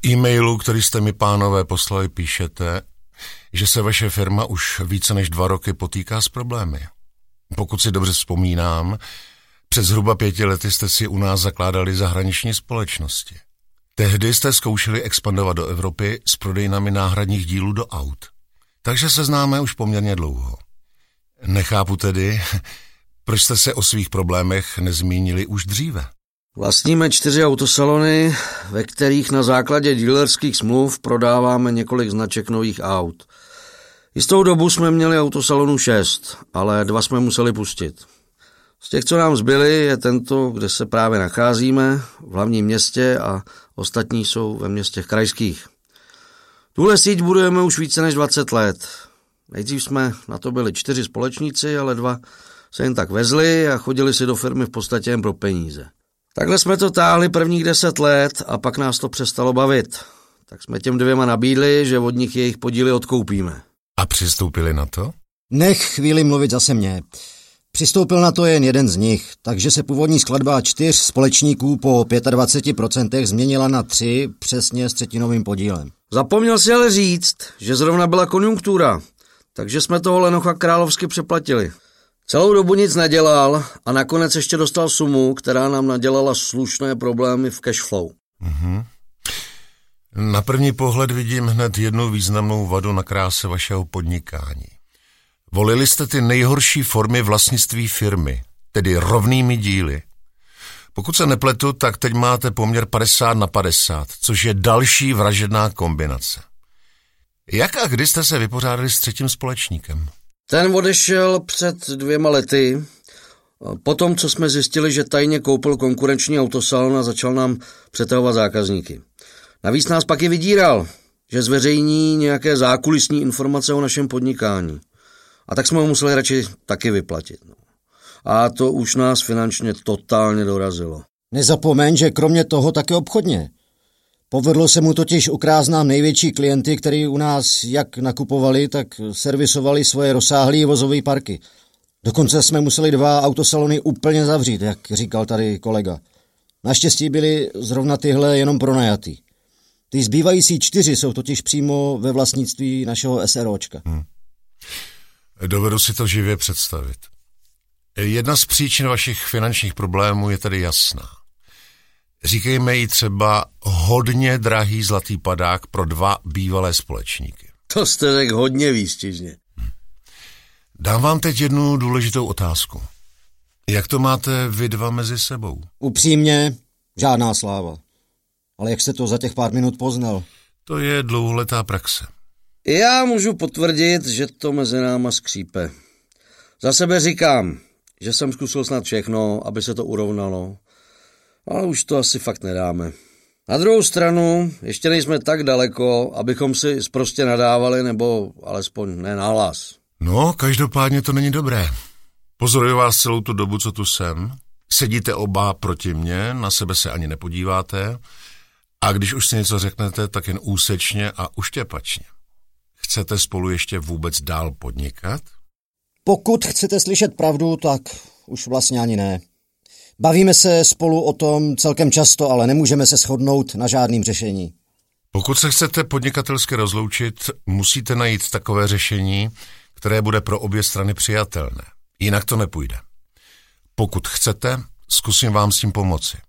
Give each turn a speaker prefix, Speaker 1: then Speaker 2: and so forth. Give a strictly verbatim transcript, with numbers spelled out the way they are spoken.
Speaker 1: e-mailu, který jste mi, pánové, poslali, píšete, že se vaše firma už více než dva roky potýká s problémy. Pokud si dobře vzpomínám, před zhruba pěti lety jste si u nás zakládali zahraniční společnosti. Tehdy jste zkoušeli expandovat do Evropy s prodejnami náhradních dílů do aut. Takže se známe už poměrně dlouho. Nechápu tedy, proč jste se o svých problémech nezmínili už dříve.
Speaker 2: Vlastníme čtyři autosalony, ve kterých na základě dealerských smluv prodáváme několik značek nových aut. Jistou dobu jsme měli autosalonu šest, ale dva jsme museli pustit. Z těch, co nám zbyly, je tento, kde se právě nacházíme, v hlavním městě, a ostatní jsou ve městech krajských. Tuhle síť budujeme už více než dvacet let. Nejdřív jsme na to byli čtyři společníci, ale dva se jen tak vezli a chodili si do firmy v podstatě jen pro peníze. Takhle jsme to táhli prvních deset let a pak nás to přestalo bavit. Tak jsme těm dvěma nabídli, že od nich jejich podíly odkoupíme.
Speaker 1: A přistoupili na to?
Speaker 3: Nech chvíli mluvit zase mě. Přistoupil na to jen jeden z nich, takže se původní skladba čtyř společníků po dvacet pět procent změnila na tři, přesně s třetinovým podílem.
Speaker 2: Zapomněl si ale říct, že zrovna byla konjunktura, takže jsme toho Lenocha královsky přeplatili. Celou dobu nic nedělal a nakonec ještě dostal sumu, která nám nadělala slušné problémy v cashflow.
Speaker 1: Mhm. Na první pohled vidím hned jednu významnou vadu na kráse vašeho podnikání. Volili jste ty nejhorší formy vlastnictví firmy, tedy rovnými díly. Pokud se nepletu, tak teď máte poměr padesát na padesát, což je další vražedná kombinace. Jak a kdy jste se vypořádali s třetím společníkem?
Speaker 2: Ten odešel před dvěma lety. Potom, co jsme zjistili, že tajně koupil konkurenční autosalon a začal nám přetahovat zákazníky. Navíc nás pak i vydíral, že zveřejní nějaké zákulisní informace o našem podnikání. A tak jsme ho museli radši taky vyplatit. No. A to už nás finančně totálně dorazilo.
Speaker 3: Nezapomeň, že kromě toho také obchodně. Povedlo se mu totiž ukrást nám největší klienty, kteří u nás jak nakupovali, tak servisovali svoje rozsáhlé vozové parky. Dokonce jsme museli dva autosalony úplně zavřít, jak říkal tady kolega. Naštěstí byly zrovna tyhle jenom pronajatý. Ty zbývající čtyři jsou totiž přímo ve vlastnictví našeho SROčka. Hmm.
Speaker 1: Dovedu si to živě představit. Jedna z příčin vašich finančních problémů je tedy jasná. Říkejme jí třeba hodně drahý zlatý padák pro dva bývalé společníky.
Speaker 2: To jste řekl hodně výstižně.
Speaker 1: Hmm. Dám vám teď jednu důležitou otázku. Jak to máte vy dva mezi sebou?
Speaker 3: Upřímně, žádná sláva. Ale jak jste to za těch pár minut poznal?
Speaker 1: To je dlouholetá praxe.
Speaker 2: Já můžu potvrdit, že to mezi náma skřípe. Za sebe říkám, že jsem zkusil snad všechno, aby se to urovnalo, ale už to asi fakt nedáme. Na druhou stranu, ještě nejsme tak daleko, abychom si sprostě nadávali, nebo alespoň ne nahlas.
Speaker 1: No, každopádně to není dobré. Pozoruju vás celou tu dobu, co tu jsem. Sedíte oba proti mně, na sebe se ani nepodíváte a když už si něco řeknete, tak jen úsečně a uštěpačně. Chcete spolu ještě vůbec dál podnikat?
Speaker 3: Pokud chcete slyšet pravdu, tak už vlastně ani ne. Bavíme se spolu o tom celkem často, ale nemůžeme se shodnout na žádným řešení.
Speaker 1: Pokud se chcete podnikatelsky rozloučit, musíte najít takové řešení, které bude pro obě strany přijatelné. Jinak to nepůjde. Pokud chcete, zkusím vám s tím pomoci.